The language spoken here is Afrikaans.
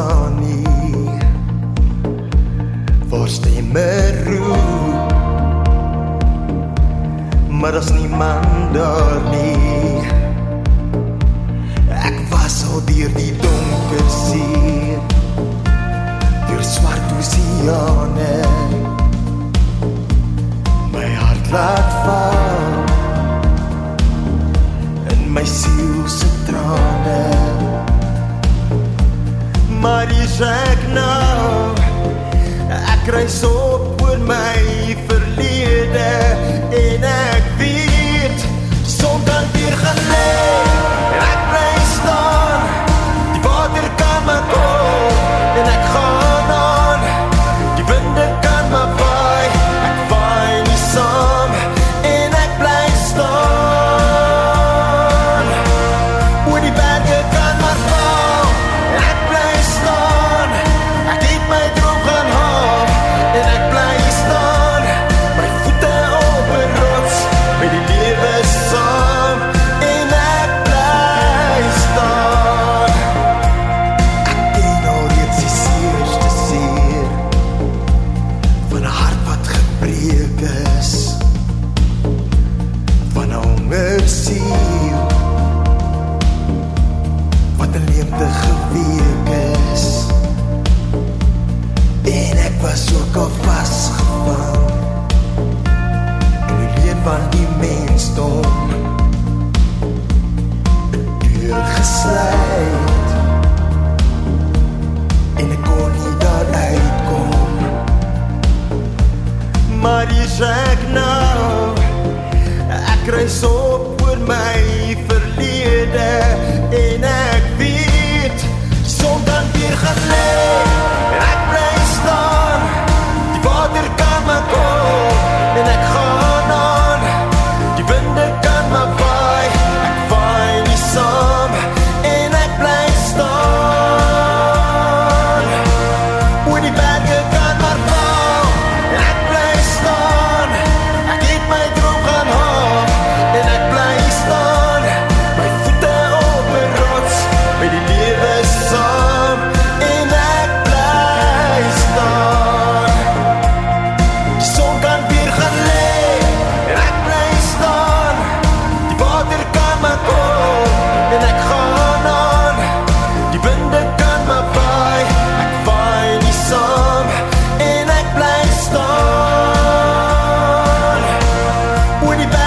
staan nie, waar stemme roep, maar as niemand daar nie. Ek was al deur die donker see, deur swart oseane, my hart laat val, in my siel se trane, maar hier's ek nou, ek reis op oor my verlede, en ek weet, son kan weer gaan lê, en ek bly staan, die water kan my kom, en ek gaan aan, die winde kan my waai, ek waai nie saam, en ek bly staan, oor die berge kan maar val, en ek bly staan, ek het my droom gaan haal, en ek bly staan, my voete op 'n rots, met die lewe saam, en ek bly staan. Ek ken al reeds die seerste seer, van 'n hart wat gebreek is, van 'n hongersiel, wat 'n leemte geweek is, en ek was ook al vasgevang, in die leen van die mensdom, 'n deur gesluit, en ek kon nie daar uitkom, maar hier's ek nou, ek reis op oor my verlede, en ek weet, son kan weer gaan lê, en ek bly staan, die water kan my kom, en ek gaan aan, die winde kan my waai, ek waai nie saam, en ek bly staan, oor die berge kan maar val, en ek bly staan, ek het my droom gaan haal, en ek bly staan, my voete op 'n rots, met die lewe saam, en ek bly staan. Die son kan weer gaan lê, en ek bly staan, die water kan my kom, en ek gaan aan, die winde kan my waai, ek waai nie saam, en ek bly staan, oor die berge